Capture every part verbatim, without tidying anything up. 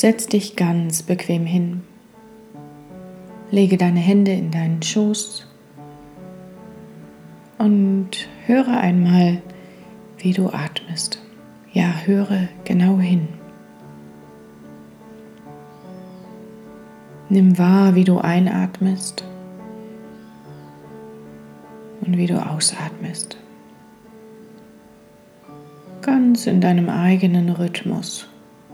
Setz dich ganz bequem hin. Lege deine Hände in deinen Schoß und höre einmal, wie du atmest. Ja, höre genau hin. Nimm wahr, wie du einatmest und wie du ausatmest. Ganz in deinem eigenen Rhythmus.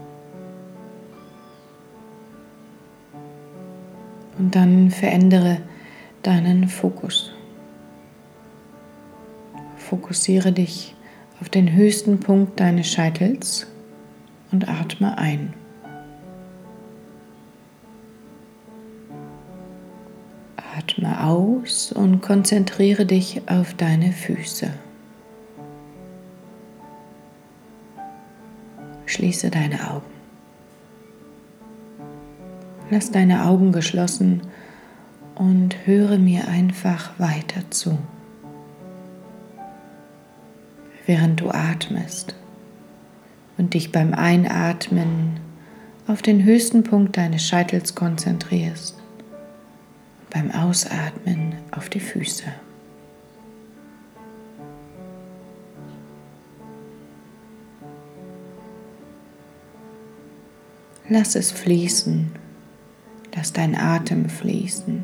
Und dann verändere deinen Fokus. Fokussiere dich auf den höchsten Punkt deines Scheitels und atme ein. Atme aus und konzentriere dich auf deine Füße. Schließe deine Augen. Lass deine Augen geschlossen und höre mir einfach weiter zu. Während du atmest und dich beim Einatmen auf den höchsten Punkt deines Scheitels konzentrierst, beim Ausatmen auf die Füße. Lass es fließen, lass dein Atem fließen.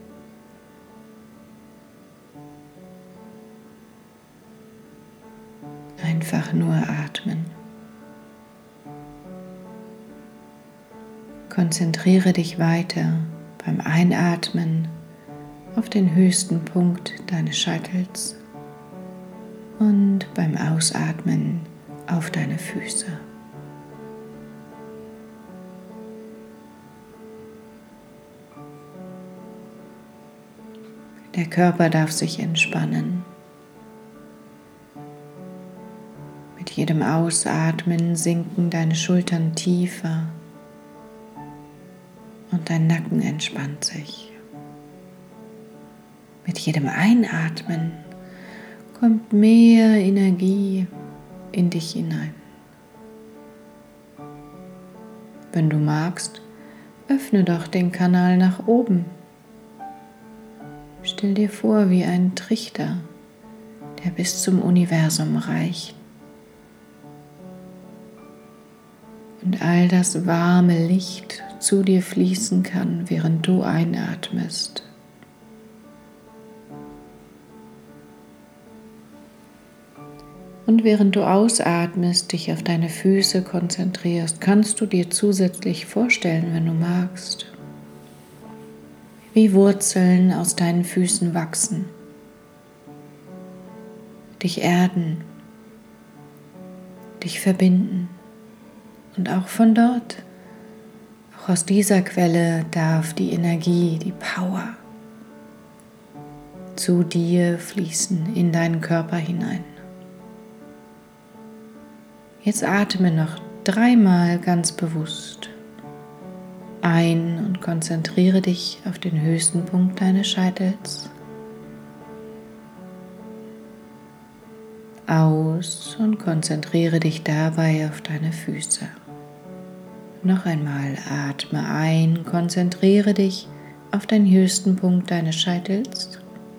Einfach nur atmen. Konzentriere dich weiter beim Einatmen auf den höchsten Punkt deines Scheitels und beim Ausatmen auf deine Füße. Der Körper darf sich entspannen. Mit jedem Ausatmen sinken deine Schultern tiefer und dein Nacken entspannt sich. Mit jedem Einatmen kommt mehr Energie in dich hinein. Wenn du magst, öffne doch den Kanal nach oben. Stell dir vor, wie ein Trichter, der bis zum Universum reicht. Und all das warme Licht zu dir fließen kann, während du einatmest. Und während du ausatmest, dich auf deine Füße konzentrierst, kannst du dir zusätzlich vorstellen, wenn du magst, wie Wurzeln aus deinen Füßen wachsen, dich erden, dich verbinden und auch von dort, auch aus dieser Quelle darf die Energie, die Power zu dir fließen, in deinen Körper hinein. Jetzt atme noch dreimal ganz bewusst ein und konzentriere dich auf den höchsten Punkt deines Scheitels. Aus und konzentriere dich dabei auf deine Füße. Noch einmal atme ein, konzentriere dich auf den höchsten Punkt deines Scheitels.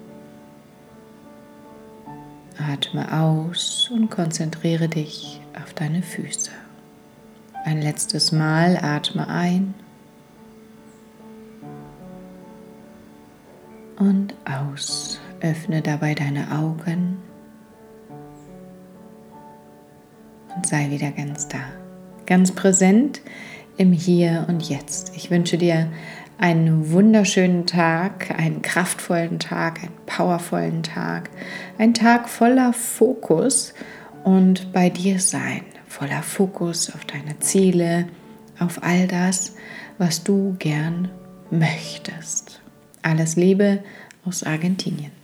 Atme aus und konzentriere dich auf deine Füße. Ein letztes Mal atme ein und aus. Öffne dabei deine Augen und sei wieder ganz da, ganz präsent im Hier und Jetzt. Ich wünsche dir einen wunderschönen Tag, einen kraftvollen Tag, einen powervollen Tag, einen Tag voller Fokus und bei dir sein, voller Fokus auf deine Ziele, auf all das, was du gern möchtest. Alles Liebe aus Argentinien.